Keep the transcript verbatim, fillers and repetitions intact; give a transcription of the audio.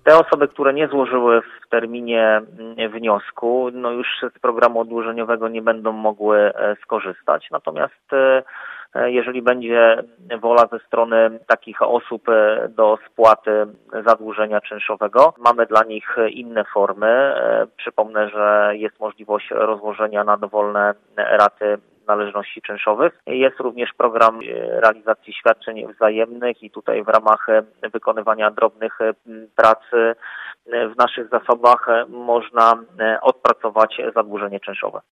Te osoby, które nie złożyły w terminie wniosku, no już z programu oddłużeniowego nie będą mogły skorzystać. Natomiast jeżeli będzie wola ze strony takich osób do spłaty zadłużenia czynszowego, mamy dla nich inne formy. Przypomnę, że jest możliwość rozłożenia na dowolne raty należności czynszowych. Jest również program realizacji świadczeń wzajemnych i tutaj w ramach wykonywania drobnych prac w naszych zasobach można odpracować zadłużenie czynszowe.